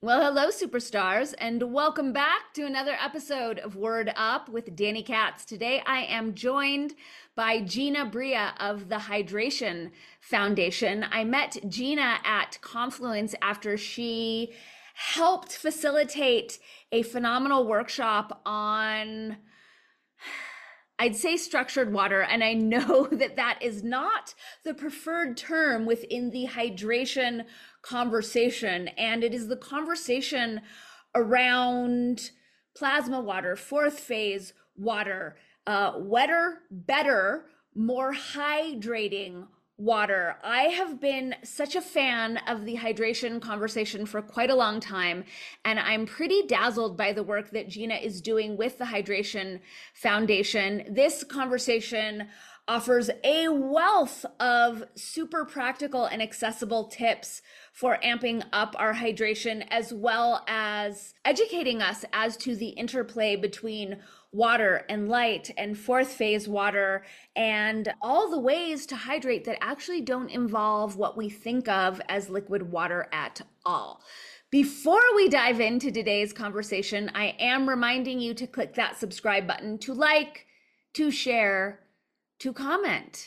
Well, hello, superstars, and welcome back to another episode of Word Up with Danny Katz. Today, I am joined by Gina Bria of the Hydration Foundation. I met Gina at Confluence after she helped facilitate a phenomenal workshop on, I'd say, structured water. And I know that that is not the preferred term within the hydration conversation. And it is the conversation around plasma water, fourth phase water, wetter, better, more hydrating water. I have been such a fan of the hydration conversation for quite a long time, and I'm pretty dazzled by the work that Gina is doing with the Hydration Foundation. This conversation offers a wealth of super practical and accessible tips for amping up our hydration, as well as educating us as to the interplay between water and light and fourth phase water and all the ways to hydrate that actually don't involve what we think of as liquid water at all. Before we dive into today's conversation, I am reminding you to click that subscribe button, to like, to share, to comment.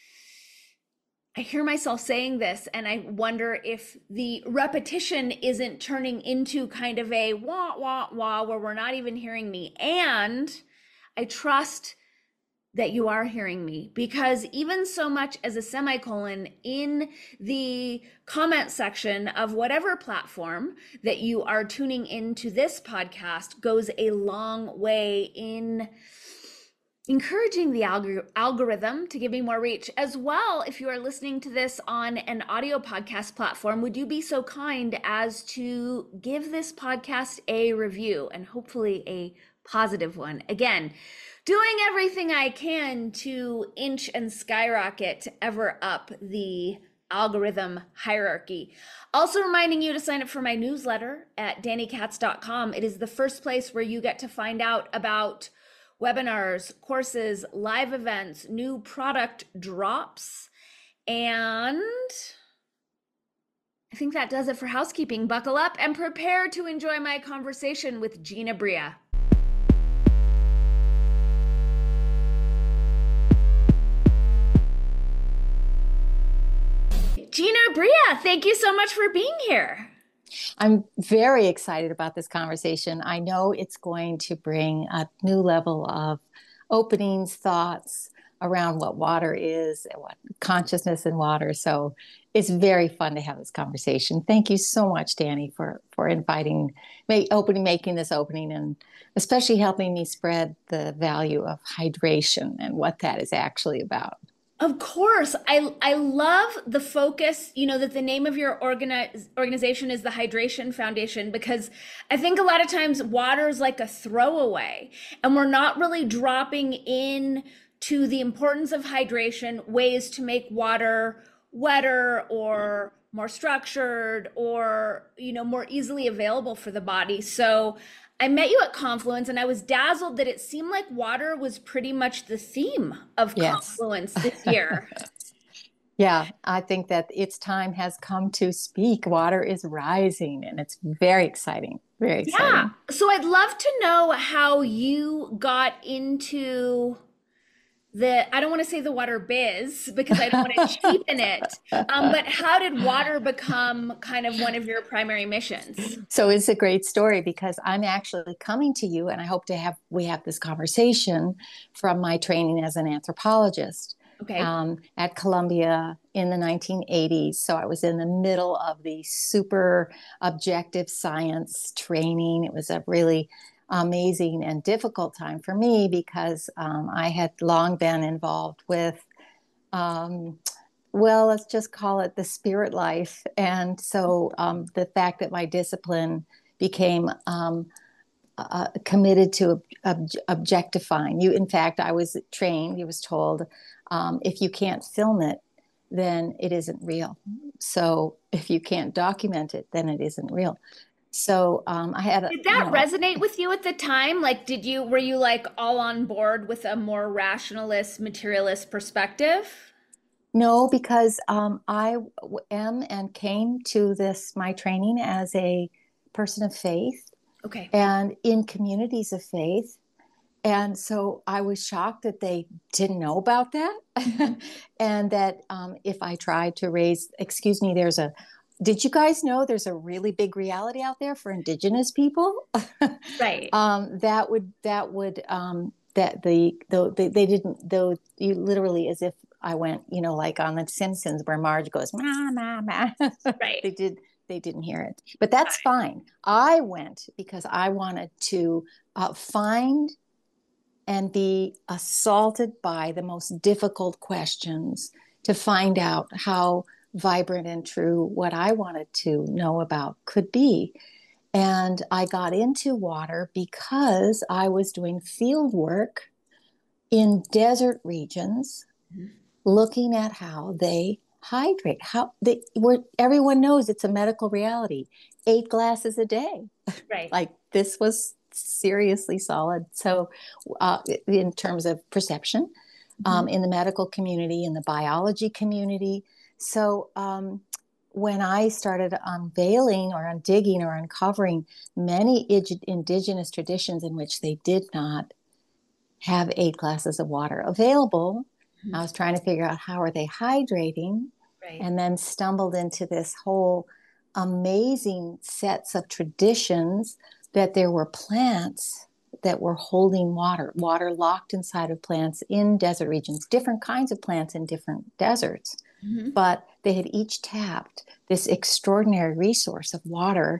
I hear myself saying this and I wonder if the repetition isn't turning into kind of a wah, wah, wah, where we're not even hearing me. And I trust that you are hearing me, because even so much as a semicolon in the comment section of whatever platform that you are tuning into this podcast goes a long way in encouraging the algorithm to give me more reach. As well, if you are listening to this on an audio podcast platform, would you be so kind as to give this podcast a review, and hopefully a positive one? Again, doing everything I can to inch and skyrocket ever up the algorithm hierarchy. Also reminding you to sign up for my newsletter at dannykatz.com. It is the first place where you get to find out about webinars, courses, live events, new product drops, and I think that does it for housekeeping. Buckle up and prepare to enjoy my conversation with Gina Bria. Gina Bria, thank you so much for being here. I'm very excited about this conversation. I know it's going to bring a new level of openings, thoughts around what water is and what consciousness in water. So it's very fun to have this conversation. Thank you so much, Danny, for inviting, making this opening, and especially helping me spread the value of hydration and what that is actually about. Of course. I love the focus, that the name of your organization is the Hydration Foundation, because I think a lot of times water is like a throwaway and we're not really dropping in to the importance of hydration, ways to make water wetter or more structured or, more easily available for the body. So I met you at Confluence and I was dazzled that it seemed like water was pretty much the theme of Confluence this year. Yeah, I think that its time has come to speak. Water is rising and it's very exciting. Very exciting. Yeah. So I'd love to know how you got into I don't want to say the water biz because I don't want to cheapen it, but how did water become kind of one of your primary missions? So it's a great story because I'm actually coming to you, and I hope we have this conversation from my training as an anthropologist. Okay. At Columbia in the 1980s. So I was in the middle of the super objective science training. It was a really amazing and difficult time for me because I had long been involved with, let's just call it the spirit life. And so the fact that my discipline became committed to objectifying you. In fact, I was trained, I was told, if you can't film it, then it isn't real. So if you can't document it, then it isn't real. So I had Did that resonate with you at the time? Like, were you like all on board with a more rationalist, materialist perspective? No, because I am and came to my training as a person of faith Okay. and in communities of faith. And so I was shocked that they didn't know about that. And that if I tried to raise, excuse me, did you guys know there's a really big reality out there for Indigenous people? Right. They didn't, though, you literally, as if I went, like on The Simpsons where Marge goes, ma, ma, ma. Right. They didn't hear it. But that's fine. I went because I wanted to find and be assaulted by the most difficult questions to find out how vibrant and true what I wanted to know about could be. And I got into water because I was doing field work in desert regions, looking at how they hydrate, everyone knows it's a medical reality. 8 glasses a day. Right. Like this was seriously solid. So in terms of perception, in the medical community, in the biology community. So when I started unveiling or undigging or uncovering many indigenous traditions in which they did not have 8 glasses of water available, I was trying to figure out how are they hydrating, Right. and then stumbled into this whole amazing sets of traditions that there were plants that were holding water locked inside of plants in desert regions, different kinds of plants in different deserts. But they had each tapped this extraordinary resource of water,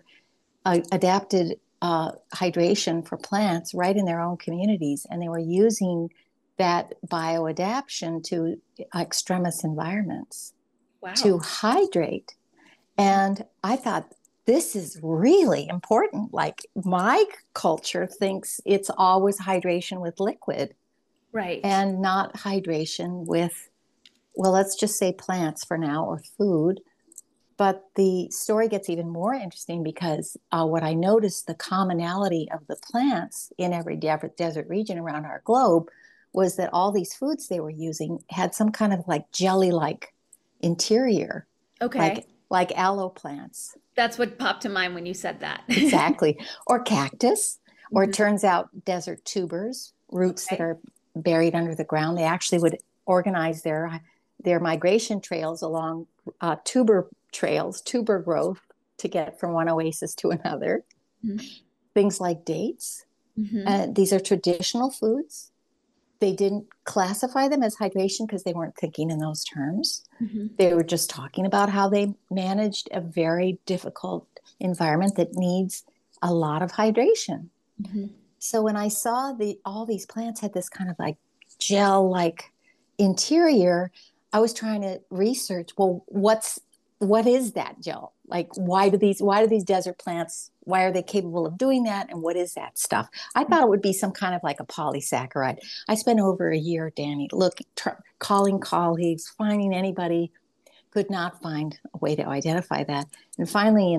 adapted hydration for plants right in their own communities. And they were using that bioadaptation to extremist environments to hydrate. And I thought, this is really important. Like my culture thinks it's always hydration with liquid. Right. And not hydration with, well, let's just say plants for now or food. But the story gets even more interesting because what I noticed, the commonality of the plants in every desert region around our globe was that all these foods they were using had some kind of like jelly-like interior. Okay. Like aloe plants. That's what popped to mind when you said that. Exactly. Or cactus, or it turns out desert tubers, roots that are buried under the ground. They actually would organize their migration trails along tuber trails, tuber growth to get from one oasis to another. Things like dates. These are traditional foods. They didn't classify them as hydration because they weren't thinking in those terms. They were just talking about how they managed a very difficult environment that needs a lot of hydration. So when I saw all these plants had this kind of like gel-like interior, I was trying to research, well, what is that gel? Like, why do these desert plants, why are they capable of doing that? And what is that stuff? I thought it would be some kind of like a polysaccharide. I spent over a year, Danny, calling colleagues, finding anybody, could not find a way to identify that. And finally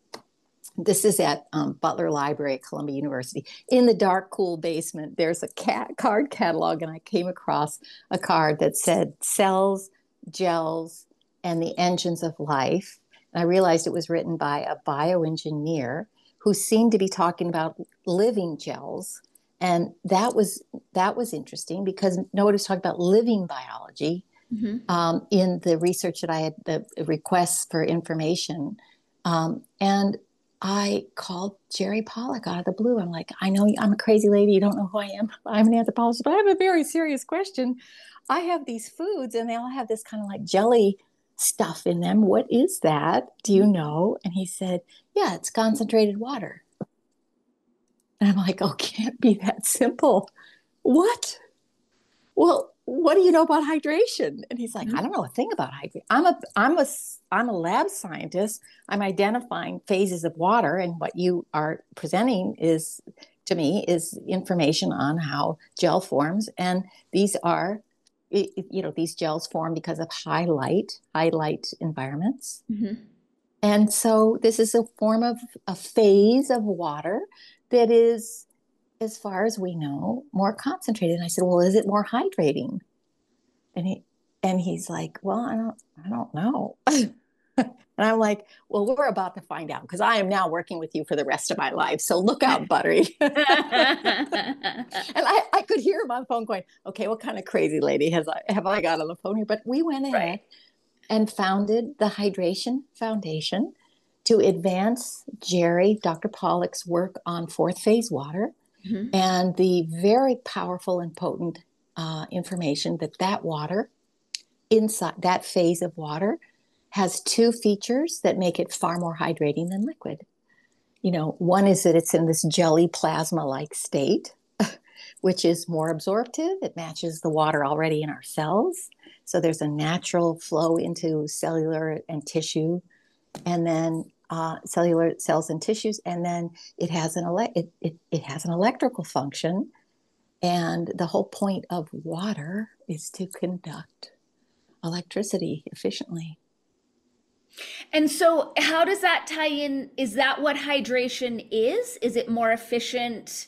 this is at Butler Library at Columbia University. In the dark, cool basement, there's a card catalog, and I came across a card that said cells, gels, and the engines of life. And I realized it was written by a bioengineer who seemed to be talking about living gels. And that was interesting because nobody's talking about living biology in the research that I had, the requests for information. And I called Jerry Pollack out of the blue. I'm like, I know I'm a crazy lady. You don't know who I am. I'm an anthropologist, but I have a very serious question. I have these foods and they all have this kind of like jelly stuff in them. What is that? Do you know? And he said, yeah, it's concentrated water. And I'm like, oh, can't be that simple. What? Well, what do you know about hydration? And he's like, I don't know a thing about hydration. I'm a lab scientist. I'm identifying phases of water, and what you are presenting is to me is information on how gel forms. And these are, these gels form because of high light environments. And so this is a form of a phase of water that is, as far as we know, more concentrated. And I said, well, is it more hydrating? And he's like, well, I don't know. And I'm like, well, we're about to find out because I am now working with you for the rest of my life. So look out, Buttery. And I could hear him on the phone going, okay, what kind of crazy lady have I got on the phone here? But we went ahead Right. and founded the Hydration Foundation to advance Dr. Pollack's work on fourth phase water Mhm. and the very powerful and potent information that water, inside that phase of water, has two features that make it far more hydrating than liquid. One is that it's in this jelly plasma-like state, which is more absorptive. It matches the water already in our cells. So there's a natural flow into cellular and tissue, and then cellular cells and tissues. And then it has it has an electrical function. And the whole point of water is to conduct electricity efficiently. And so, how does that tie in? Is that what hydration is? Is it more efficient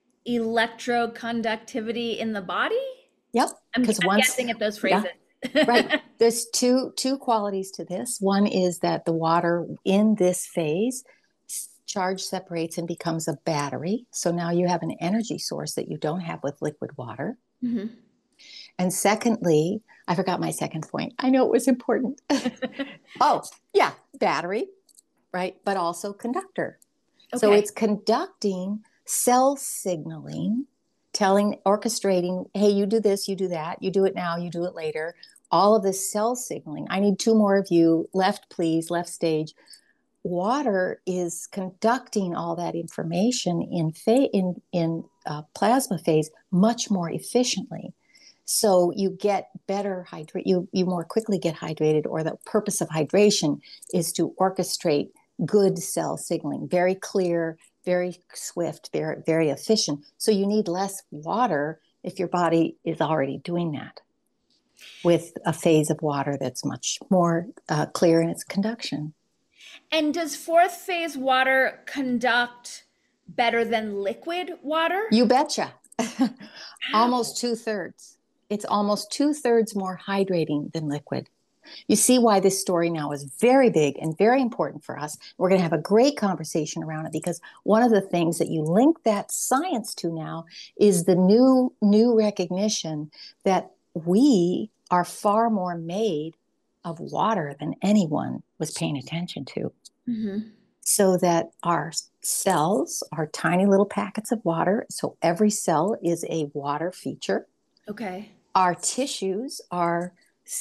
electroconductivity in the body? Yep. Because I'm once, guessing at those yeah, phrases. right. There's two qualities to this. One is that the water in this phase charge separates and becomes a battery. So now you have an energy source that you don't have with liquid water. Mhm. And secondly, I forgot my second point. I know it was important. Oh, yeah, battery, right? But also conductor. So Okay. it's conducting cell signaling, orchestrating, hey, you do this, you do that, you do it now, you do it later. All of this cell signaling. I need two more of you. Left, please, left stage. Water is conducting all that information in plasma phase much more efficiently. So you get better hydrate. You more quickly get hydrated, or the purpose of hydration is to orchestrate good cell signaling, very clear, very swift, very, very efficient. So you need less water if your body is already doing that with a phase of water that's much more clear in its conduction. And does fourth phase water conduct better than liquid water? You betcha. How? Almost two-thirds. It's almost two-thirds more hydrating than liquid. You see why this story now is very big and very important for us. We're going to have a great conversation around it because one of the things that you link that science to now is the new recognition that we are far more made of water than anyone was paying attention to. Mhm. So that our cells are tiny little packets of water. So every cell is a water feature. Okay. Our tissues are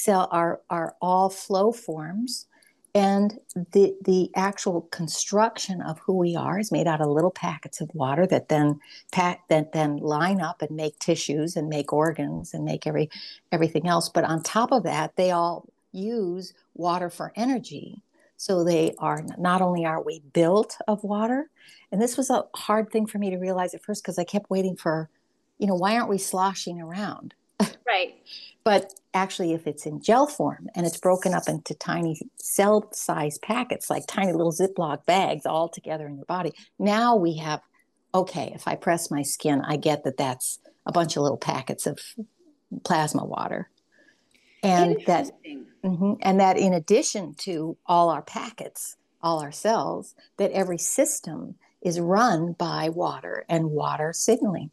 all flow forms, and the actual construction of who we are is made out of little packets of water that then line up and make tissues and make organs and make everything else. But on top of that, they all use water for energy. So they are not only are we built of water, and this was a hard thing for me to realize at first because I kept waiting for, why aren't we sloshing around? Right. But actually, if it's in gel form and it's broken up into tiny cell-sized packets, like tiny little Ziploc bags all together in your body, now we have, okay, if I press my skin, I get that that's a bunch of little packets of plasma water. And that, Interesting. and that in addition to all our packets, all our cells, that every system is run by water and water signaling.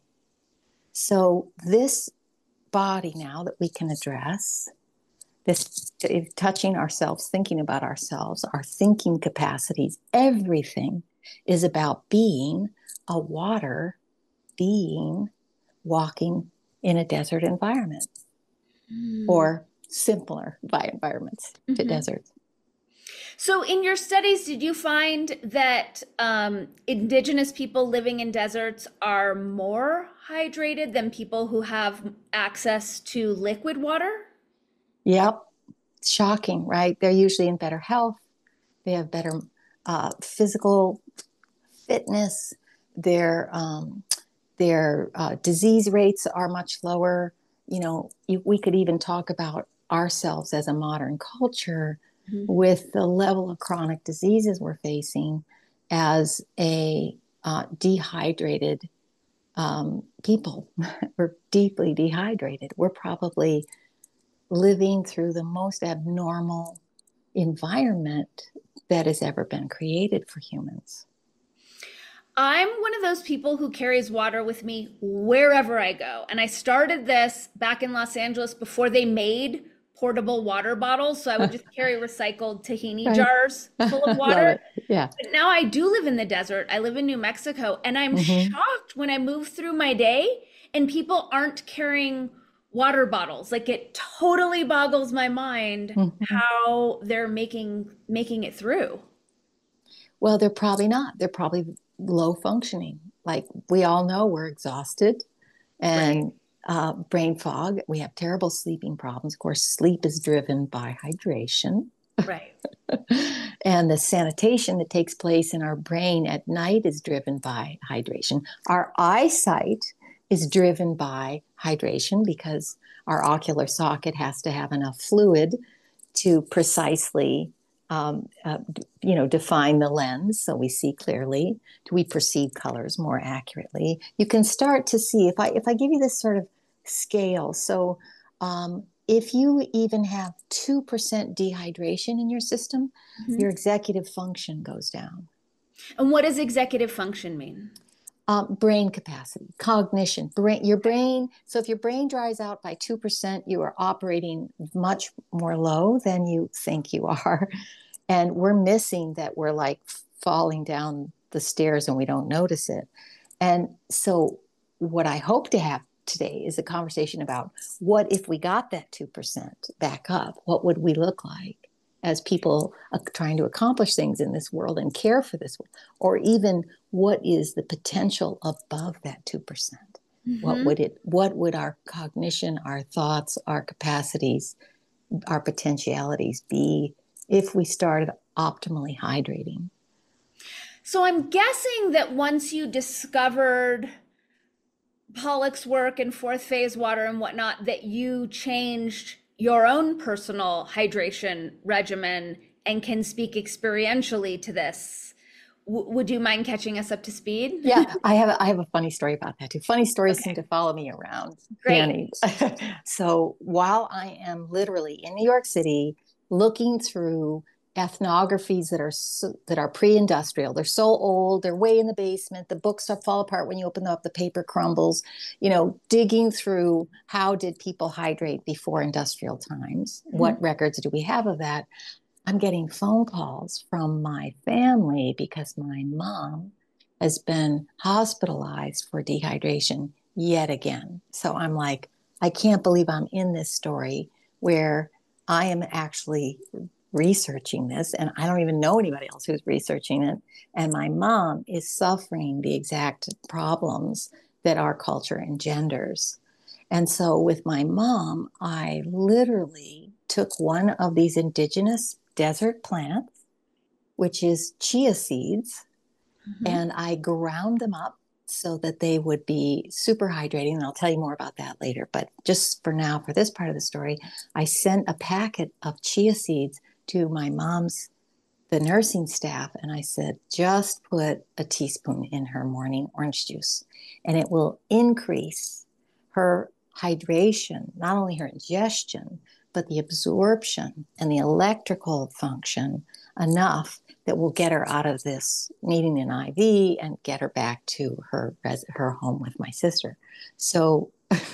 So this body now that we can address, this touching ourselves, thinking about ourselves, our thinking capacities, everything is about being a water being walking in a desert environment Mm. or simpler environments to Mhm. deserts. So, in your studies, did you find that indigenous people living in deserts are more hydrated than people who have access to liquid water? Yep. Shocking, right? They're usually in better health. They have better physical fitness. Their disease rates are much lower. We could even talk about ourselves as a modern culture Mhm. with the level of chronic diseases we're facing as a dehydrated people. We're deeply dehydrated. We're probably living through the most abnormal environment that has ever been created for humans. I'm one of those people who carries water with me wherever I go. And I started this back in Los Angeles before they made portable water bottles. So I would just carry recycled tahini Right. jars full of Love water. it. Yeah. But now I do live in the desert. I live in New Mexico, and I'm Hmm. shocked when I move through my day and people aren't carrying water bottles. Like it totally boggles my mind Hmm. how they're making it through. Well, they're probably not. They're probably low functioning. Like we all know, we're exhausted Right. and brain fog. We have terrible sleeping problems. Of course, sleep is driven by hydration. Right. And the sanitation that takes place in our brain at night is driven by hydration. Our eyesight is driven by hydration because our ocular socket has to have enough fluid to precisely define the lens so we see clearly, we perceive colors more accurately. You can start to see if I give you this sort of scale. So if you even have 2% dehydration in your system, your Mhm. executive function goes down. And what does executive function mean? Brain capacity, cognition, your brain. So if your brain dries out by 2%, you are operating much more low than you think you are. And we're missing that we're like falling down the stairs and we don't notice it. And so what I hope to have today is a conversation about what if we got that 2% back up? What would we look like as people trying to accomplish things in this world and care for this world? Or even what is the potential above that 2%? Hmm. What would our cognition, our thoughts, our capacities, our potentialities be if we started optimally hydrating? So I'm guessing that once you discovered Pollock's work and fourth phase water and whatnot, that you changed your own personal hydration regimen and can speak experientially to this. Would you mind catching us up to speed? Yeah, I have a funny story about that too. Funny stories seem Okay, to follow me around, great. Danny. So while I am literally in New York City looking through ethnographies that are pre-industrial, they're so old, they're way in the basement. The books fall apart when you open them up. The paper crumbles. Digging through how did people hydrate before industrial times? Mhm. What records do we have of that? I'm getting phone calls from my family because my mom has been hospitalized for dehydration yet again. So I'm like, I can't believe I'm in this story where I am actually researching this and I don't even know anybody else who's researching it. And my mom is suffering the exact problems that our culture engenders. And so with my mom, I literally took one of these indigenous desert plants, which is chia seeds, Mhm. and I ground them up so that they would be super hydrating. And I'll tell you more about that later. But just for now, for this part of the story, I sent a packet of chia seeds to my mom's, the nursing staff, and I said, just put a teaspoon in her morning orange juice, and it will increase her hydration, not only her ingestion, but the absorption and the electrical function enough that will get her out of this needing an IV and get her back to her home with my sister. So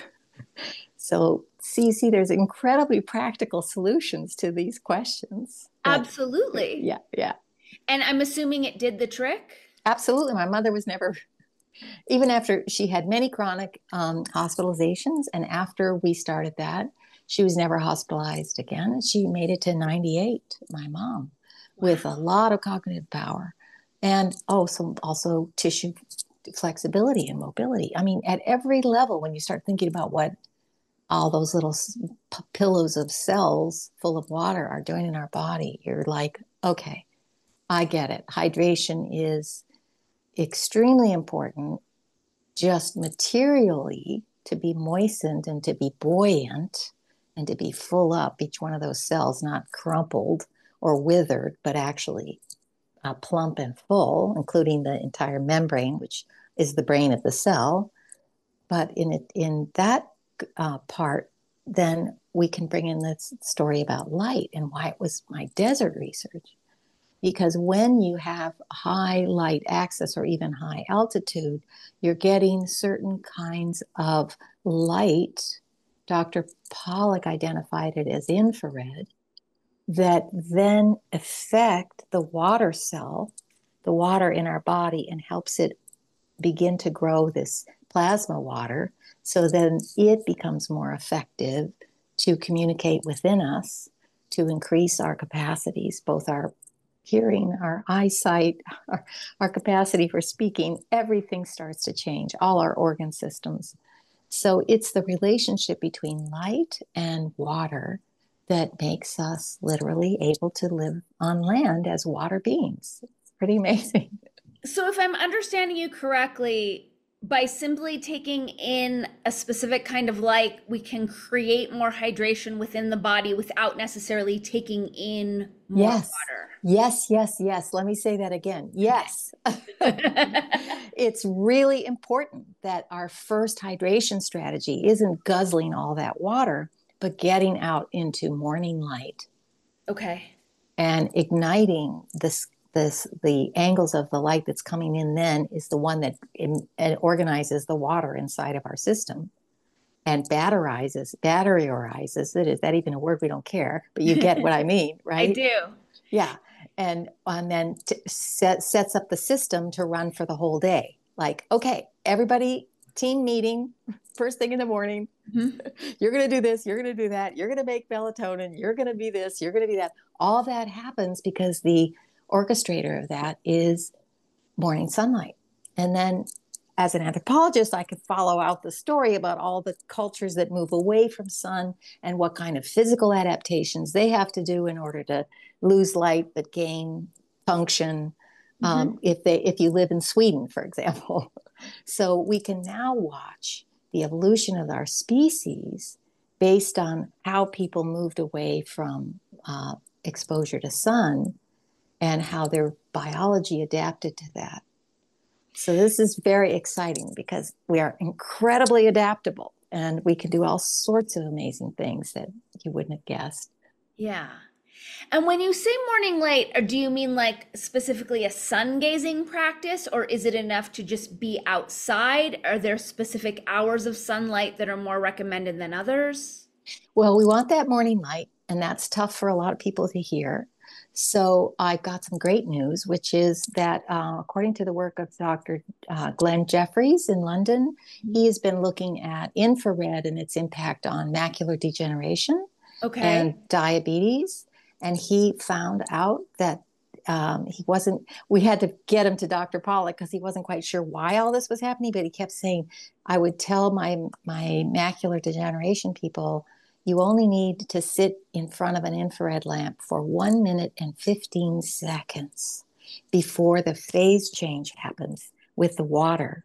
Cece, there's incredibly practical solutions to these questions. That Absolutely. yeah, yeah. And I'm assuming it did the trick. Absolutely. My mother was never, even after she had many chronic hospitalizations, and after we started that, she was never hospitalized again. She made it to 98, my mom, with a Wow. lot of cognitive power and also tissue flexibility and mobility. I mean, at every level, when you start thinking about what all those little pillows of cells full of water are doing in our body, you're like, okay, I get it. Hydration is extremely important just materially to be moistened and to be buoyant and to be full up, each one of those cells, not crumpled or withered, but actually plump and full, including the entire membrane, which is the brain of the cell. But in that part, then we can bring in this story about light and why it was my desert research. Because when you have high light access or even high altitude, you're getting certain kinds of light. Dr. Pollock identified it as infrared, that then affect the water cell, the water in our body, and helps it begin to grow this plasma water. So then it becomes more effective to communicate within us, to increase our capacities, both our hearing, our eyesight, our capacity for speaking. Everything starts to change, all our organ systems. So it's the relationship between light and water that makes us literally able to live on land as water beings. It's pretty amazing. So, if I'm understanding you correctly, by simply taking in a specific kind of light, we can create more hydration within the body without necessarily taking in more Yes. water. Yes, yes, yes. Let me say that again. Yes. It's really important that our first hydration strategy isn't guzzling all that water, but getting out into morning light Okay. and igniting the angles of the light that's coming in then is the one that organizes the water inside of our system and batterizes is that even a word? We don't care, but you get what I mean, I right? do. Yeah. And then sets up the system to run for the whole day. Like, okay, everybody, team meeting, first thing in the morning. Mm-hmm. You're going to do this, you're going to do that, you're going to make melatonin, you're going to be this, you're going to be that. All that happens because the orchestrator of that is morning sunlight. And then as an anthropologist, I could follow out the story about all the cultures that move away from sun and what kind of physical adaptations they have to do in order to lose light but gain function. Mm-hmm. If you live in Sweden, for example. So we can now watch the evolution of our species based on how people moved away from exposure to sun and how their biology adapted to that. So this is very exciting because we are incredibly adaptable and we can do all sorts of amazing things that you wouldn't have guessed. Yeah. And when you say morning light, do you mean like specifically a sun gazing practice, or is it enough to just be outside? Are there specific hours of sunlight that are more recommended than others? Well, we want that morning light, and that's tough for a lot of people to hear. So I've got some great news, which is that according to the work of Dr. Glenn Jeffries in London, he has been looking at infrared and its impact on macular degeneration and diabetes. And he found out that we had to get him to Dr. Pollock because he wasn't quite sure why all this was happening, but he kept saying, I would tell my macular degeneration people, you only need to sit in front of an infrared lamp for 1 minute and 15 seconds before the phase change happens with the water.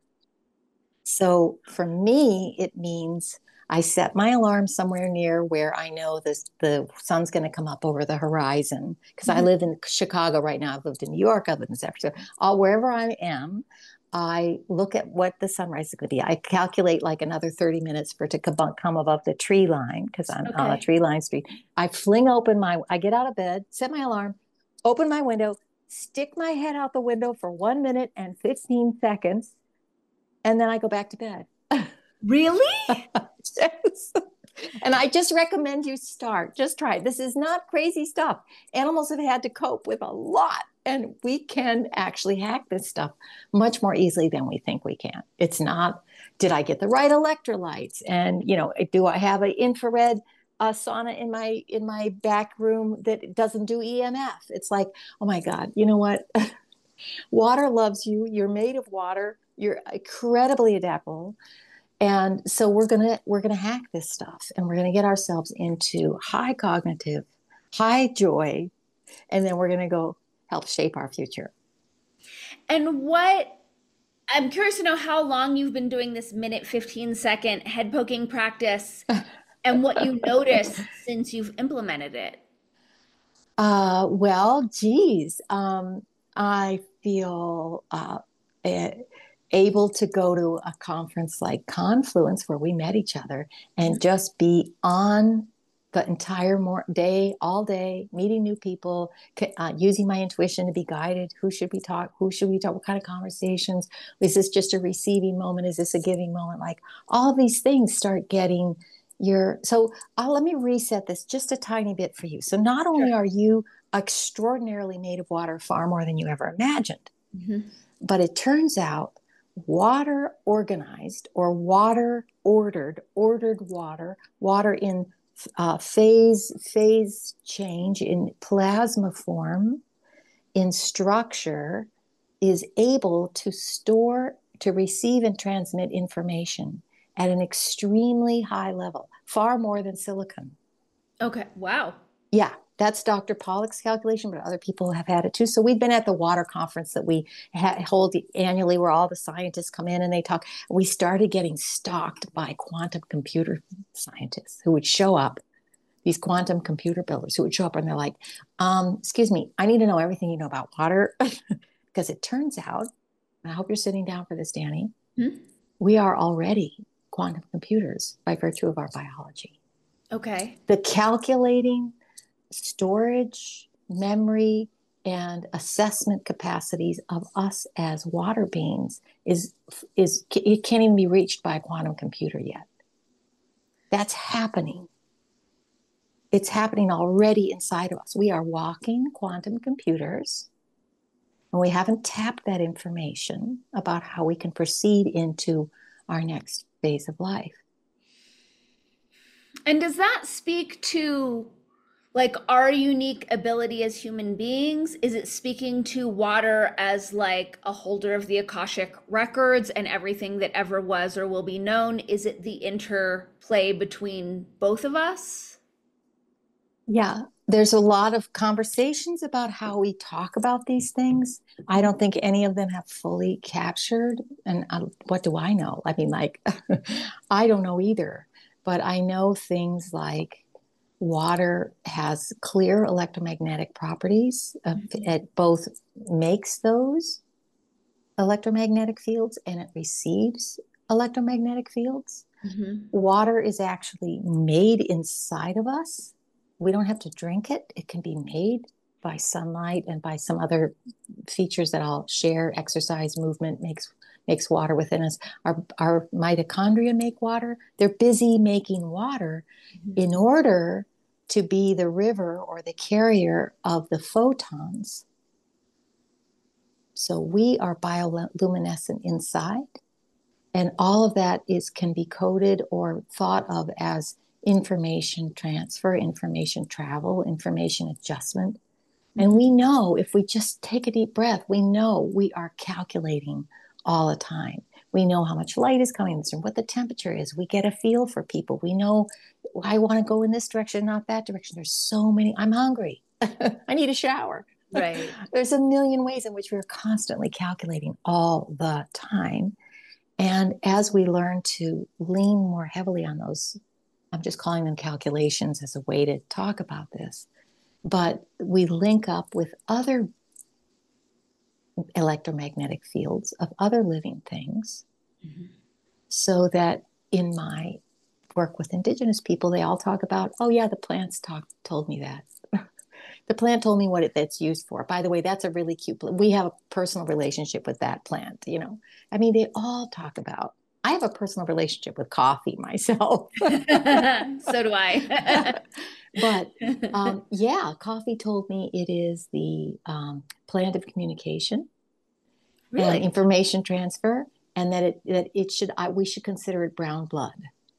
So for me, it means I set my alarm somewhere near where I know the sun's going to come up over the horizon. Because I live in Chicago right now. I've lived in New York. I've lived in San Francisco. Wherever I am, I look at what the sunrise is going to be. I calculate like another 30 minutes for it to come above the tree line because I'm on a tree line street. I get out of bed, set my alarm, open my window, stick my head out the window for 1 minute and 15 seconds, and then I go back to bed. Really? Yes. And I just recommend you start. Just try it. This is not crazy stuff. Animals have had to cope with a lot, and we can actually hack this stuff much more easily than we think we can. It's not, did I get the right electrolytes? And, do I have an infrared sauna in my back room that doesn't do EMF? It's like, oh my God, you know what? Water loves you. You're made of water. You're incredibly adaptable. And so we're gonna hack this stuff, and we're gonna get ourselves into high cognitive, high joy, and then we're gonna go help shape our future. And I'm curious to know how long you've been doing this minute 15-second head poking practice, and what you noticed since you've implemented it. Well, geez, I feel able to go to a conference like Confluence where we met each other and just be on the entire day, all day, meeting new people, using my intuition to be guided. Who should we talk? Who should we talk? What kind of conversations? Is this just a receiving moment? Is this a giving moment? Like all these things start getting so let me reset this just a tiny bit for you. So not only are you extraordinarily made of water, far more than you ever imagined, but it turns out water organized or water ordered water in phase change in plasma form, in structure, is able to store, to receive and transmit information at an extremely high level, far more than silicon. Okay. Wow. Yeah, that's Dr. Pollack's calculation, but other people have had it too. So we've been at the water conference that we hold annually where all the scientists come in and they talk. We started getting stalked by quantum computer scientists who would show up, these quantum computer builders who would show up and they're like, excuse me, I need to know everything you know about water. Because it turns out, and I hope you're sitting down for this, Danny, we are already quantum computers by virtue of our biology. Okay. The calculating, storage, memory, and assessment capacities of us as water beings is it can't even be reached by a quantum computer yet. That's happening. It's happening already inside of us. We are walking quantum computers, and we haven't tapped that information about how we can proceed into our next phase of life. And does that speak to like our unique ability as human beings? Is it speaking to water as like a holder of the Akashic records and everything that ever was or will be known? Is it the interplay between both of us? Yeah, there's a lot of conversations about how we talk about these things. I don't think any of them have fully captured. And what do I know? I mean, like, I don't know either. But I know things like water has clear electromagnetic properties. It both makes those electromagnetic fields and it receives electromagnetic fields. Water is actually made inside of us. We don't have to drink it. It can be made by sunlight and by some other features that I'll share. Exercise, movement makes water within us. Our mitochondria make water. They're busy making water in order to be the river or the carrier of the photons. So we are bioluminescent inside, and all of that can be coded or thought of as information transfer, information travel, information adjustment. And we know if we just take a deep breath, we know we are calculating all the time. We know how much light is coming in this room, what the temperature is. We get a feel for people. We know I want to go in this direction, not that direction. There's so many. I'm hungry. I need a shower. Right. There's a million ways in which we're constantly calculating all the time. And as we learn to lean more heavily on those, I'm just calling them calculations as a way to talk about this, but we link up with other electromagnetic fields of other living things, so that in my work with Indigenous people, they all talk about, oh yeah, the plants told me that. The plant told me what that's used for. By the way, that's a really cute plant. We have a personal relationship with that plant, you know. I mean, they all talk about, I have a personal relationship with coffee myself. So do I. But yeah, coffee told me it is the plant of communication and information transfer, and that we should consider it brown blood.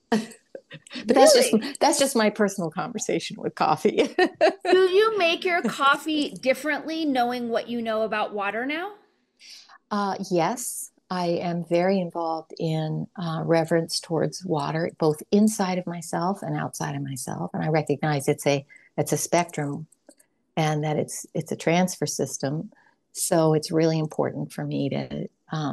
But that's just my personal conversation with coffee. Do you make your coffee differently knowing what you know about water now? Yes, I am very involved in reverence towards water, both inside of myself and outside of myself. And I recognize it's a spectrum, and that it's a transfer system. So it's really important for me to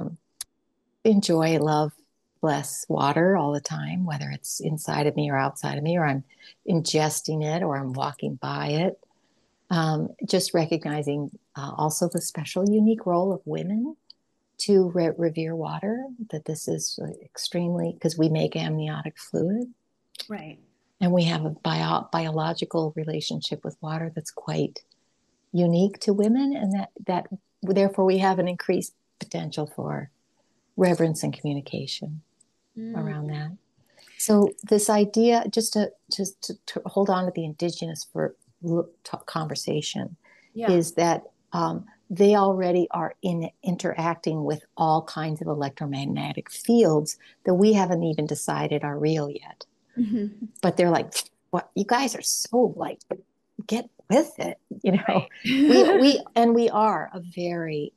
enjoy, love, bless water all the time, whether it's inside of me or outside of me, or I'm ingesting it or I'm walking by it. Just recognizing also the special, unique role of women to revere water, that this is extremely, because we make amniotic fluid. Right. And we have a biological relationship with water that's quite unique to women, and that therefore we have an increased potential for reverence and communication around Mm. that. So this idea, to hold on to the indigenous for conversation, Yeah. is that they already are interacting with all kinds of electromagnetic fields that we haven't even decided are real yet. Mhm. But they're like, "What? You guys are so like, get with it, you know." Right. We are a very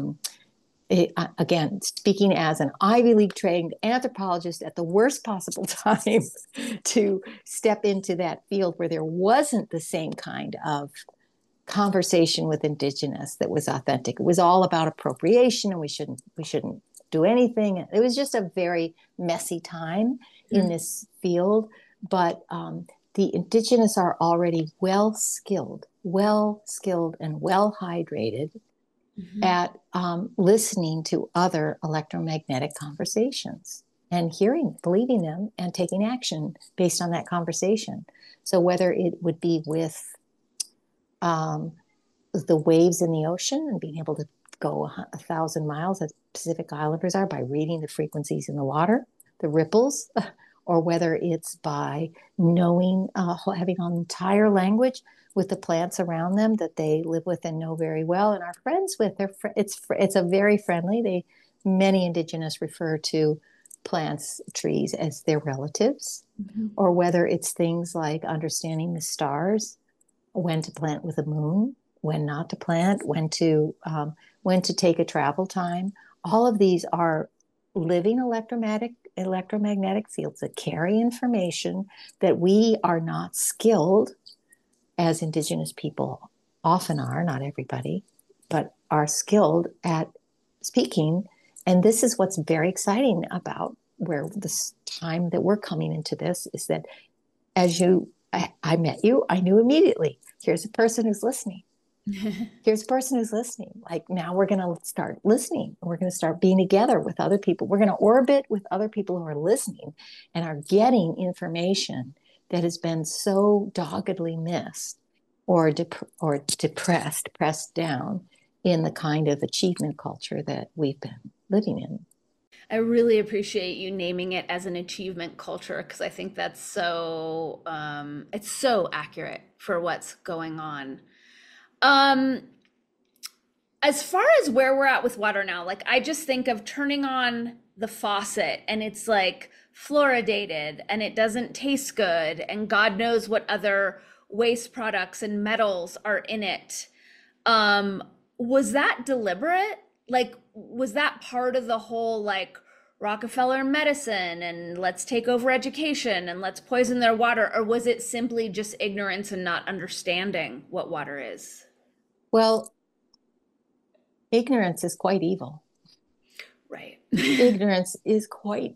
again, speaking as an Ivy League trained anthropologist at the worst possible time to step into that field where there wasn't the same kind of conversation with indigenous that was authentic. It was all about appropriation, and we shouldn't do anything. It was just a very messy time in this field. But the indigenous are already well skilled and well hydrated Mhm. at listening to other electromagnetic conversations and believing them, and taking action based on that conversation. So whether it would be with um, the waves in the ocean and being able to go 1,000 miles, as Pacific Islanders are, by reading the frequencies in the water, the ripples, or whether it's by knowing, having an entire language with the plants around them that they live with and know very well and are friends with. It's a very friendly. Many indigenous refer to plants, trees as their relatives, Mhm. or whether it's things like understanding the stars, when to plant with a moon, when not to plant, when to take a travel time. All of these are living electromagnetic fields that carry information that we are not skilled, as Indigenous people often are, not everybody, but are skilled at speaking. And this is what's very exciting about where this time that we're coming into this is that I met you, I knew immediately. Here's a person who's listening. Here's a person who's listening. Like, now we're going to start listening. We're going to start being together with other people. We're going to orbit with other people who are listening and are getting information that has been so doggedly missed, or depressed, pressed down in the kind of achievement culture that we've been living in. I really appreciate you naming it as an achievement culture because I think that's it's so accurate for what's going on. Um, as far as where we're at with water now, like I just think of turning on the faucet and it's like fluoridated and it doesn't taste good and God knows what other waste products and metals are in it. Um, was that deliberate? Like, was that part of the whole like Rockefeller medicine and let's take over education and let's poison their water? Or was it simply just ignorance and not understanding what water is? Well, ignorance is quite evil. Right. Ignorance is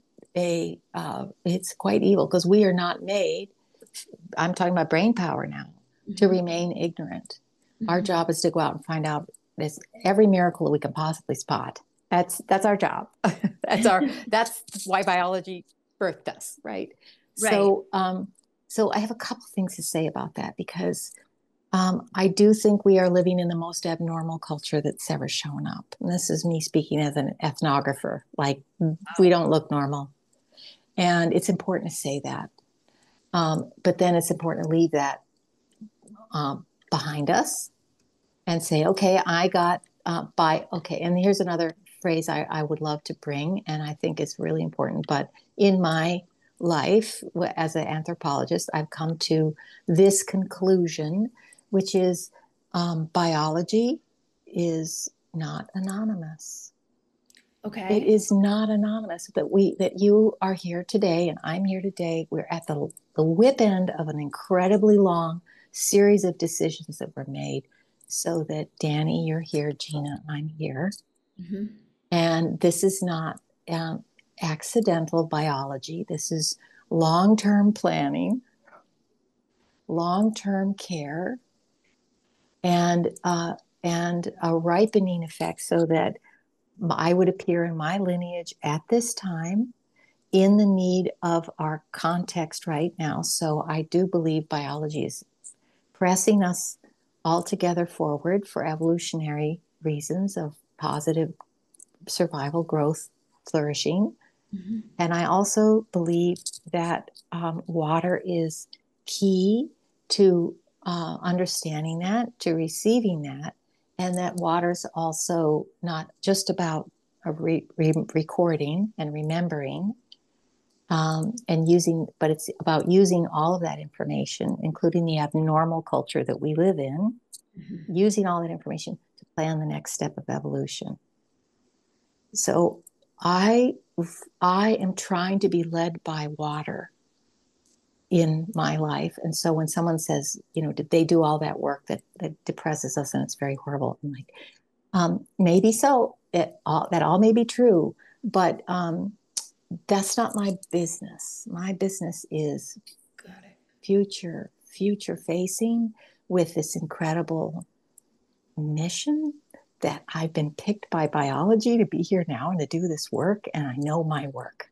it's quite evil, because we are not made, I'm talking about brain power now, to Mhm. remain ignorant. Our Mhm. job is to go out and find out this every miracle that we can possibly spot. That's our job. That's why biology birthed us, right? Right. So I have a couple things to say about that, because I do think we are living in the most abnormal culture that's ever shown up. And this is me speaking as an ethnographer. Like, we don't look normal. And it's important to say that. But then it's important to leave that behind us and say, okay, I got okay. And here's another phrase I would love to bring, and I think it's really important. But in my life as an anthropologist, I've come to this conclusion, which is biology is not anonymous. It Okay. is not anonymous. That you are here today and I'm here today. We're at the whip end of an incredibly long series of decisions that were made, so that Danny, you're here, Gina, I'm here. Mhm. And this is not accidental biology. This is long-term planning, long-term care, and a ripening effect, so that I would appear in my lineage at this time in the need of our context right now. So I do believe biology is pressing us all together forward for evolutionary reasons of positive survival, growth, flourishing. Mm-hmm. And I also believe that water is key to understanding that, to receiving that, and that water's also not just about recording and remembering and using, but it's about using all of that information, including the abnormal culture that we live in, mm-hmm. using all that information to plan the next step of evolution. So I am trying to be led by water in my life. And so when someone says, did they do all that work that depresses us and it's very horrible? I'm like, maybe so. That all may be true, but that's not my business. My business is future facing with this incredible mission that I've been picked by biology to be here now and to do this work, and I know my work.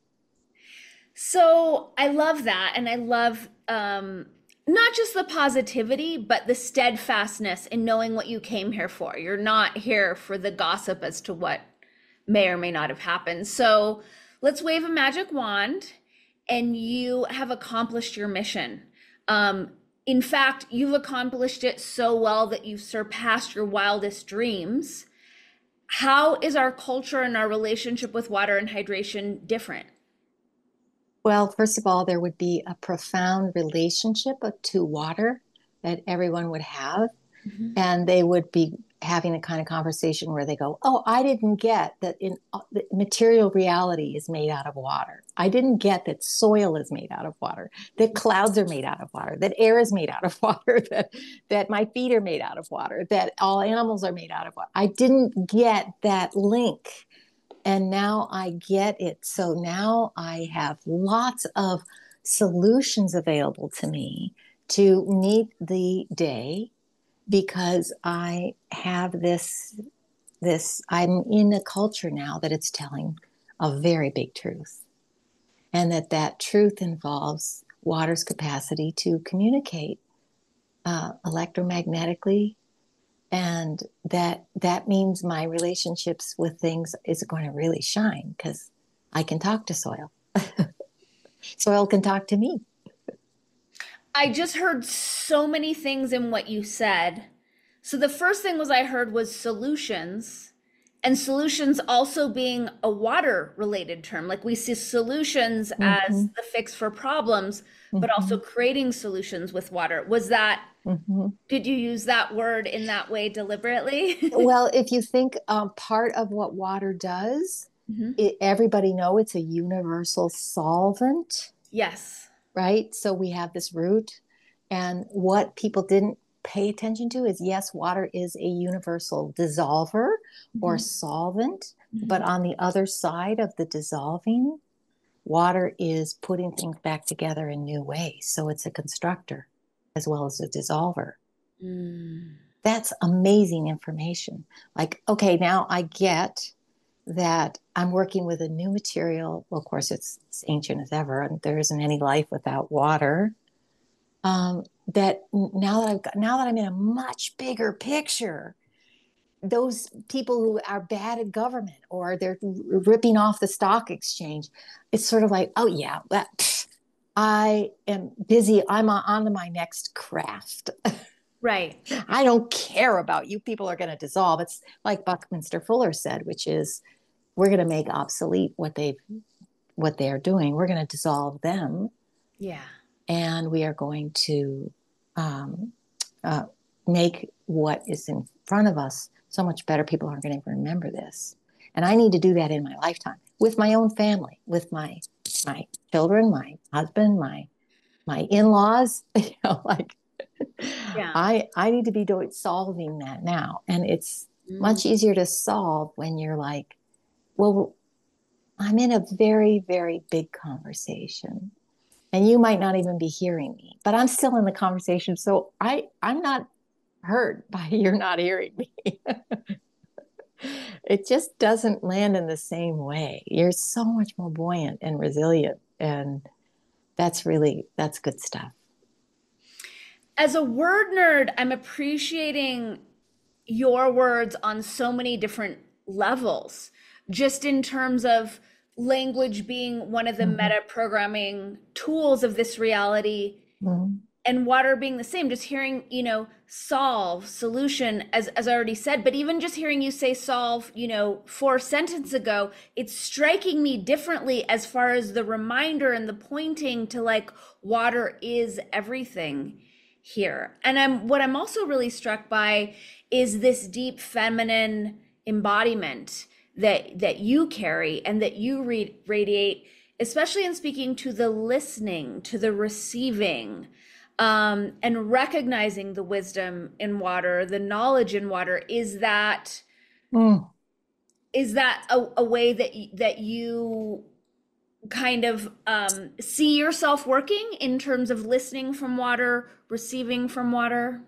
So I love that, and I love not just the positivity, but the steadfastness in knowing what you came here for. You're not here for the gossip as to what may or may not have happened. So let's wave a magic wand, and you have accomplished your mission. In fact, you've accomplished it so well that you've surpassed your wildest dreams. How is our culture and our relationship with water and hydration different? Well, first of all, there would be a profound relationship to water that everyone would have. Mm-hmm. And they would be having a kind of conversation where they go, oh, I didn't get that the material reality is made out of water. I didn't get that soil is made out of water, that clouds are made out of water, that air is made out of water, that my feet are made out of water, that all animals are made out of water. I didn't get that link. And now I get it. So now I have lots of solutions available to me to meet the day, because I have this, I'm in a culture now that it's telling a very big truth. And that truth involves water's capacity to communicate electromagnetically. And that means my relationships with things is going to really shine, because I can talk to soil. Soil can talk to me. I just heard so many things in what you said. So the first thing I heard was solutions, and solutions also being a water related term. Like we see solutions mm-hmm. as the fix for problems, mm-hmm. but also creating solutions with water. Was that, mm-hmm. did you use that word in that way deliberately? Well, if you think part of what water does, mm-hmm. Everybody know it's a universal solvent. Yes. Right? So we have this root, and what people didn't pay attention to is, yes, water is a universal dissolver mm-hmm. or solvent, mm-hmm. but on the other side of the dissolving, water is putting things back together in new ways. So it's a constructor as well as a dissolver. Mm. That's amazing information. Like, okay, now I get that I'm working with a new material. Well, of course, it's ancient as ever, and there isn't any life without water. That now that I'm in a much bigger picture, those people who are bad at government or they're ripping off the stock exchange, it's sort of like, oh yeah, I am busy. I'm on to my next craft. Right. I don't care about you. People are going to dissolve. It's like Buckminster Fuller said, which is, we're going to make obsolete what they're doing. We're going to dissolve them. Yeah. And we are going to make what is in front of us so much better. People aren't going to remember this. And I need to do that in my lifetime with my own family, with my children, my husband, my in-laws, yeah. I need to be solving that now. And it's much easier to solve when you're like, well, I'm in a very, very big conversation, and you might not even be hearing me, but I'm still in the conversation. So I'm not hurt by you're not hearing me. It just doesn't land in the same way. You're so much more buoyant and resilient. And that's good stuff. As a word nerd, I'm appreciating your words on so many different levels, just in terms of language being one of the Mhm. meta programming tools of this reality, Mhm. and water being the same. Just hearing, solve, solution, as I already said, but even just hearing you say solve, 4 sentences ago, it's striking me differently as far as the reminder and the pointing to like water is everything here. And what I'm also really struck by is this deep feminine embodiment that you carry and that you radiate, especially in speaking to the listening, to the receiving, and recognizing the wisdom in water, the knowledge in water. Mm. Is that a way that you kind of see yourself working in terms of listening from water, receiving from water?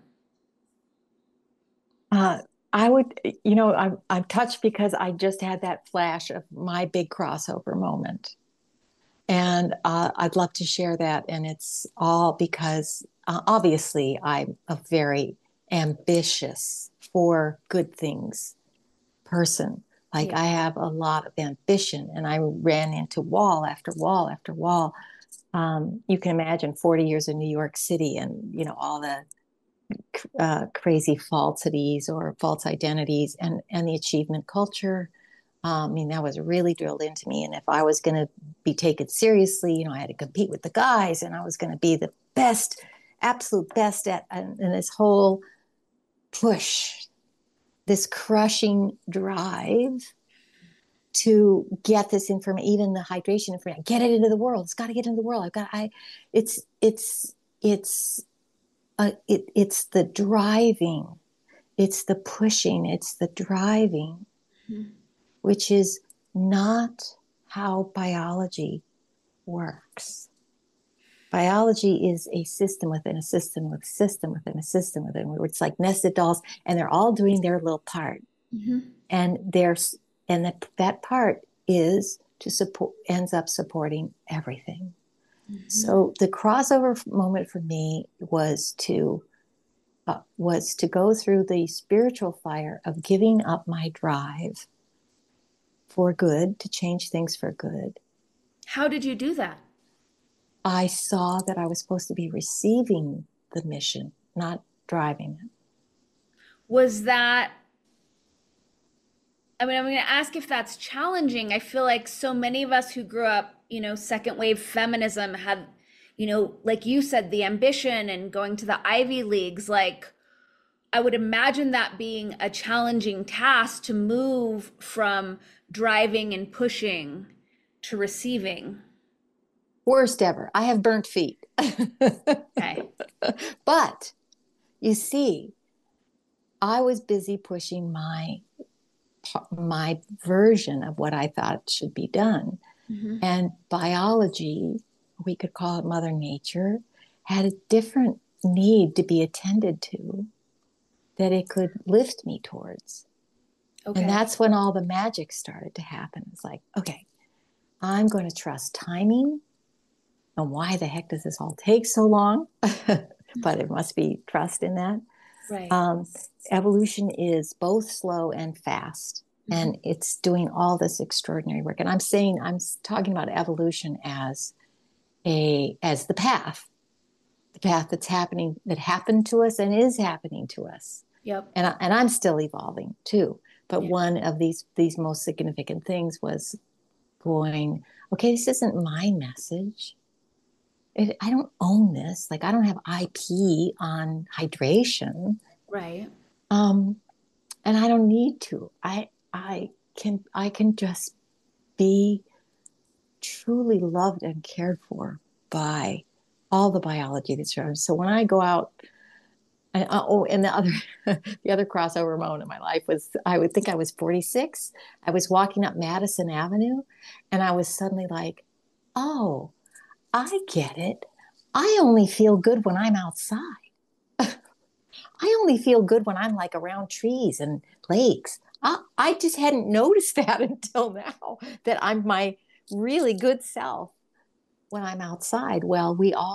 Uh, I'm touched because I just had that flash of my big crossover moment. And I'd love to share that. And it's all because obviously I'm a very ambitious for good things person. Like Yeah. I have a lot of ambition, and I ran into wall after wall after wall. You can imagine 40 years in New York City, and all the crazy falsities or false identities, and the achievement culture. I mean, that was really drilled into me. And if I was going to be taken seriously, I had to compete with the guys, and I was going to be the best, absolute best at, and this whole push, this crushing drive to get this information, even the hydration information, get it into the world. It's got to get into the world. It's, it's, it's, it's the driving, it's the pushing, it's the driving, Mhm. which is not how biology works. Biology is a system within a system with a system within a system within. It's like nested dolls, and they're all doing their little part. Mhm. And there's and that part is to support ends up supporting everything. Mhm. So the crossover moment for me was to go through the spiritual fire of giving up my drive for good, to change things for good. How did you do that? I saw that I was supposed to be receiving the mission, not driving it. Was that, I mean, I'm going to ask if that's challenging. I feel like so many of us who grew up, second wave feminism had, like you said, the ambition and going to the Ivy Leagues. Like, I would imagine that being a challenging task to move from driving and pushing to receiving. Worst ever. I have burnt feet. Okay. But you see, I was busy pushing my version of what I thought should be done. Hmm. And biology, we could call it Mother Nature, had a different need to be attended to that it could lift me towards. And Okay. that's when all the magic started to happen. It's like, okay, I'm going to trust timing. And why the heck does this all take so long? But it must be trust in that. Right. Um, Evolution is both slow and fast, Hmm. and it's doing all this extraordinary work. And I'm talking about evolution as the path that's happening, that happened to us and is happening to us. Yep. And I'm still evolving too. But Yeah. one of these most significant things was going, okay, this isn't my message. I don't own this. Like I don't have IP on hydration. Right. Um, and I don't need to. I can just be truly loved and cared for by all the biology that's around. So when I go out, and the other crossover moment in my life was I would think I was 46. I was walking up Madison Avenue, and I was suddenly like, oh, I get it. I only feel good when I'm outside. I only feel good when I'm like around trees and lakes. I just hadn't noticed that until now, that I'm my really good self when I'm outside. Well,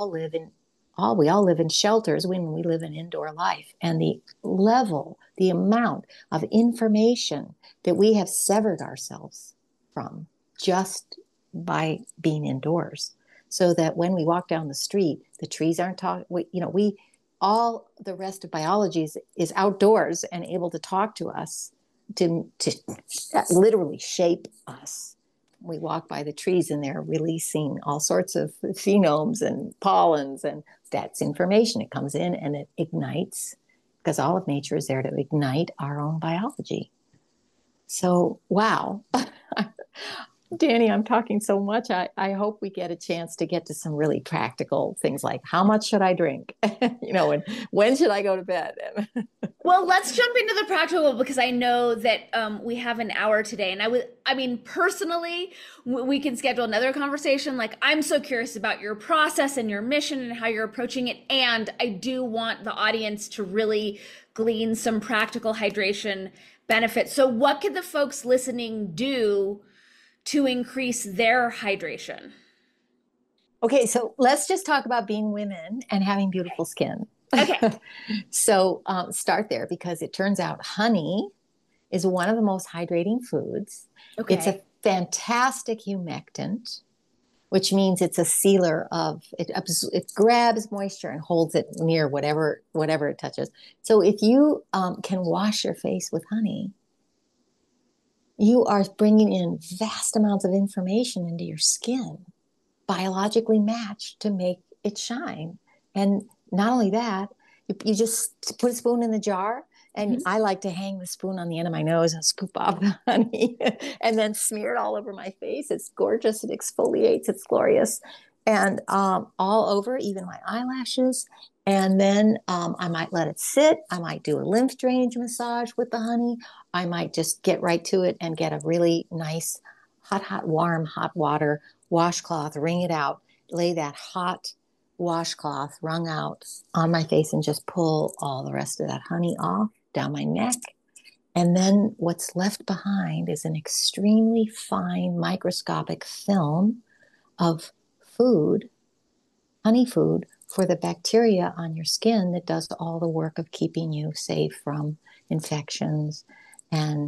we all live in shelters when we live an indoor life. And the amount of information that we have severed ourselves from just by being indoors. So that when we walk down the street, the trees aren't talking, we all the rest of biology is outdoors and able to talk to us, to literally shape us. We walk by the trees and they're releasing all sorts of phenomes and pollens, and that's information. It comes in and it ignites, because all of nature is there to ignite our own biology. So, wow. Danny, I'm talking so much. I hope we get a chance to get to some really practical things like how much should I drink? And when should I go to bed? Well, let's jump into the practical because I know that we have an hour today, and I mean, personally, we can schedule another conversation. Like, I'm so curious about your process and your mission and how you're approaching it, and I do want the audience to really glean some practical hydration benefits. So, what could the folks listening do to increase their hydration? Okay, so let's just talk about being women and having beautiful skin. Okay. So start there, because it turns out honey is one of the most hydrating foods. It's a Okay. fantastic humectant, which means it's a sealer of it. It grabs moisture and holds it near whatever it touches. So if you can wash your face with honey, you are bringing in vast amounts of information into your skin, biologically matched to make it shine. And not only that, you just put a spoon in the jar, and Mhm. I like to hang the spoon on the end of my nose and scoop off the honey and then smear it all over my face. It's gorgeous. It exfoliates. It's glorious. And all over, even my eyelashes. And then I might let it sit. I might do a lymph drainage massage with the honey. I might just get right to it and get a really nice warm, hot water washcloth, wring it out, lay that hot washcloth wrung out on my face, and just pull all the rest of that honey off down my neck. And then what's left behind is an extremely fine microscopic film of food, honey food, for the bacteria on your skin that does all the work of keeping you safe from infections and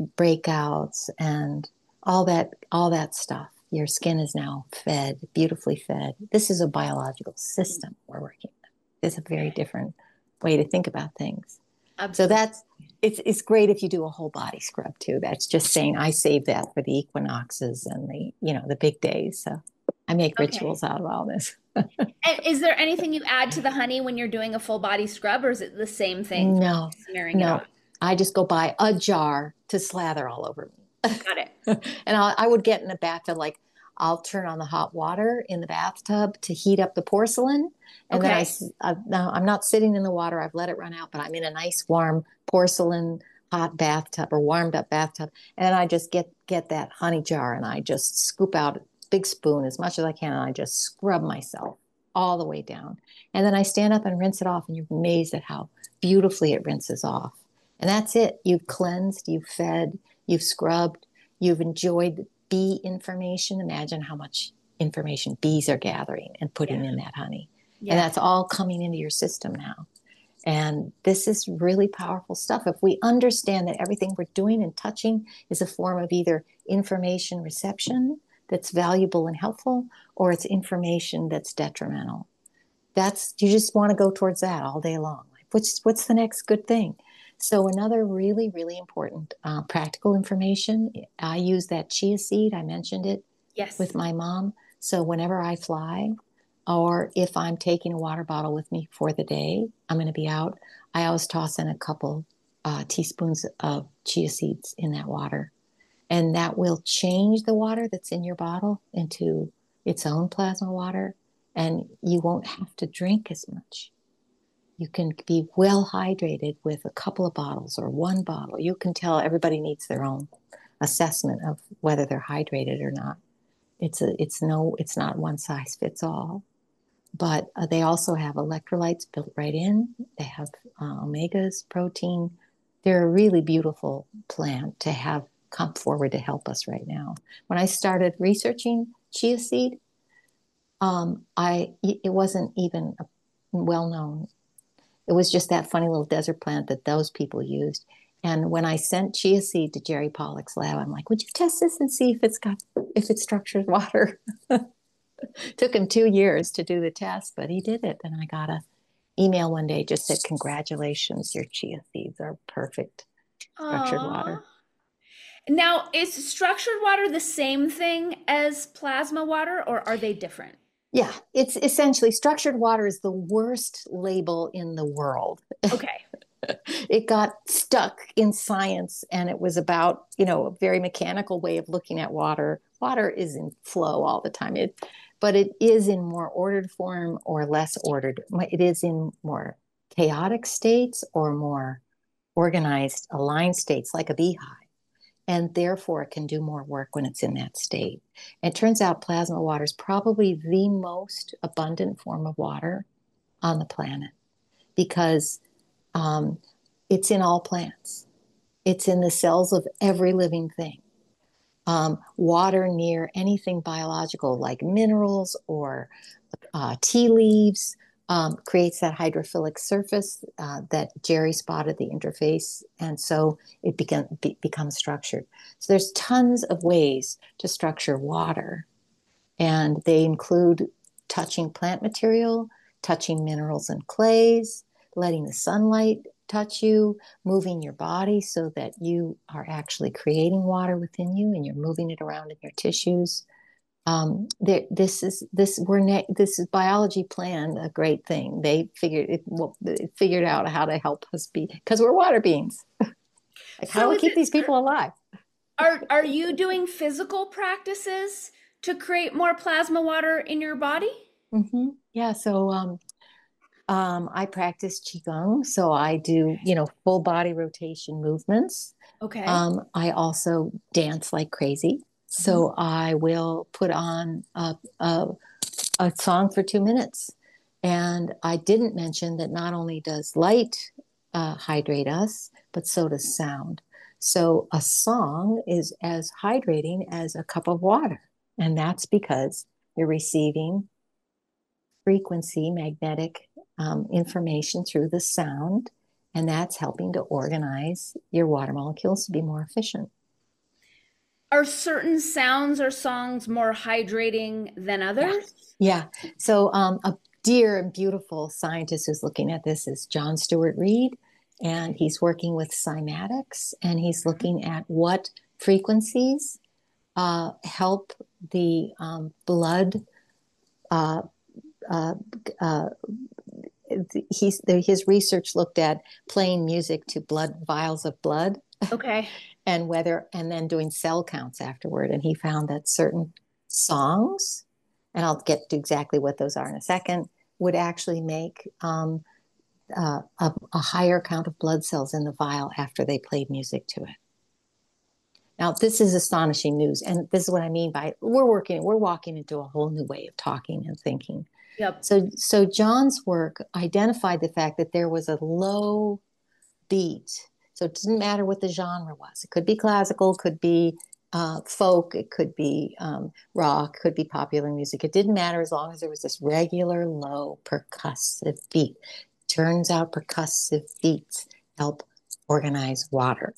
breakouts and all that stuff. Your skin is now fed, beautifully fed. This is a biological system we're working with. It's a very different way to think about things. So Absolutely. it's great if you do a whole body scrub too. That's just saying I save that for the equinoxes and the big days. So I make Okay. rituals out of all this. And is there anything you add to the honey when you're doing a full body scrub, or is it the same thing for No, smearing it no. off? I just go buy a jar to slather all over me. Got it. And I would get in the bathtub, like I'll turn on the hot water in the bathtub to heat up the porcelain. And then Okay. now I'm not sitting in the water. I've let it run out, but I'm in a nice warm porcelain hot bathtub, or warmed up bathtub. And then I just get that honey jar, and I just scoop out a big spoon as much as I can. And I just scrub myself all the way down. And then I stand up and rinse it off. And you're amazed at how beautifully it rinses off. And that's it. You've cleansed, you've fed, you've scrubbed, you've enjoyed bee information. Imagine how much information bees are gathering and putting Yeah. in that honey. And Yeah. that's all coming into your system now. And this is really powerful stuff. If we understand that everything we're doing and touching is a form of either information reception that's valuable and helpful, or it's information that's detrimental. You just want to go towards that all day long. Like, what's the next good thing? So another really, really important practical information, I use that chia seed. I mentioned it with Yes. my mom. So whenever I fly, or if I'm taking a water bottle with me for the day, I'm going to be out, I always toss in a couple teaspoons of chia seeds in that water. And that will change the water that's in your bottle into its own plasma water. And you won't have to drink as much. You can be well hydrated with a couple of bottles or one bottle. You can tell everybody needs their own assessment of whether they're hydrated or not. It's not one size fits all. But they also have electrolytes built right in. They have omegas, protein, they're a really beautiful plant to have come forward to help us right now. When I started researching chia seed, it wasn't even well known. It was just that funny little desert plant that those people used. And when I sent chia seed to Jerry Pollack's lab, I'm like, would you test this and see if it structures water? Took him 2 years to do the test, but he did it. And I got a email one day, just said, congratulations, your chia seeds are perfect structured Aww. water. Now, is structured water the same thing as plasma water, or are they different? Yeah, it's essentially structured water is the worst label in the world. Okay. It got stuck in science, and it was about, a very mechanical way of looking at water. Water is in flow all the time. But it is in more ordered form or less ordered. It is in more chaotic states or more organized, aligned states, like a beehive. And therefore, it can do more work when it's in that state. And it turns out plasma water is probably the most abundant form of water on the planet because it's in all plants. It's in the cells of every living thing. Water near anything biological like minerals or tea leaves creates that hydrophilic surface that Jerry spotted the interface, and so it becomes structured. So there's tons of ways to structure water, and they include touching plant material, touching minerals and clays, letting the sunlight touch you, moving your body so that you are actually creating water within you and you're moving it around in your tissues. This is biology planned a great thing. They figured out how to help us be because we're water beings. Like how do So we is keep it these people alive? are you doing physical practices to create more plasma water in your body? Yeah, so I practice qigong, so I do full body rotation movements. Okay. I also dance like crazy, Mhm. so I will put on a song for 2 minutes. And I didn't mention that not only does light hydrate us, but so does sound. So a song is as hydrating as a cup of water. And that's because you're receiving frequency, magnetic information through the sound. And that's helping to organize your water molecules to be more efficient. Are certain sounds or songs more hydrating than Yeah. others? Yeah. So a dear and beautiful scientist who's looking at this is John Stewart Reed, and he's working with cymatics, and he's looking at what frequencies help the blood. Uh, uh, uh, his research looked at playing music to blood vials of blood Okay. and then doing cell counts afterward, and he found that certain songs, and I'll get to exactly what those are in a second, would actually make a higher count of blood cells in the vial after they played music to it. Now, this is astonishing news, and this is what I mean by we're walking into a whole new way of talking and thinking. Yep. So John's work identified the fact that there was a low beat. So it didn't matter what the genre was. It could be classical, could be folk, it could be rock, could be popular music. It didn't matter as long as there was this regular low percussive beat. Turns out percussive beats help organize water.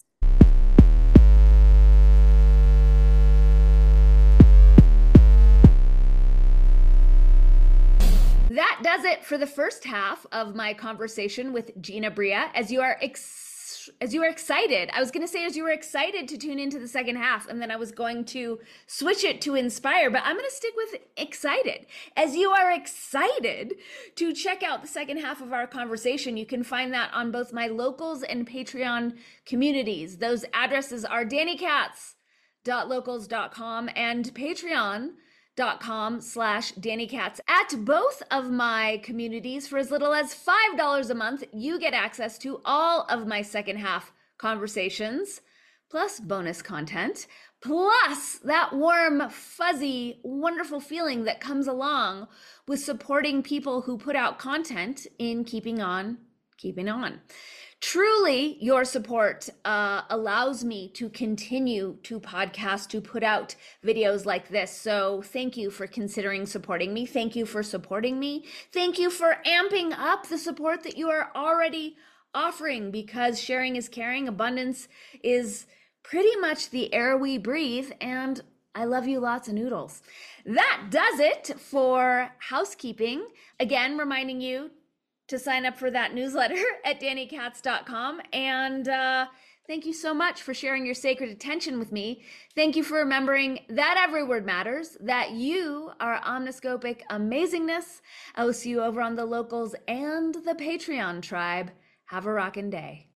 That does it for the first half of my conversation with Gina Brea. As you are excited, I was going to say as you were excited to tune into the second half, and then I was going to switch it to inspire, but I'm going to stick with excited. As you are excited to check out the second half of our conversation, you can find that on both my locals and Patreon communities. Those addresses are dannycats.locals.com and patreon.com/DannyCats. At both of my communities, for as little as $5 a month, you get access to all of my second half conversations, plus bonus content, plus that warm, fuzzy, wonderful feeling that comes along with supporting people who put out content in keeping on, keeping on. Truly, your support allows me to continue to podcast, to put out videos like this. So thank you for considering supporting me. Thank you for supporting me. Thank you for amping up the support that you are already offering, because sharing is caring. Abundance is pretty much the air we breathe. And I love you lots of noodles. That does it for housekeeping. Again, reminding you to sign up for that newsletter at DaniKatz.com. And thank you so much for sharing your sacred attention with me. Thank you for remembering that every word matters, that you are omniscopic amazingness. I will see you over on the locals and the Patreon tribe. Have a rockin' day.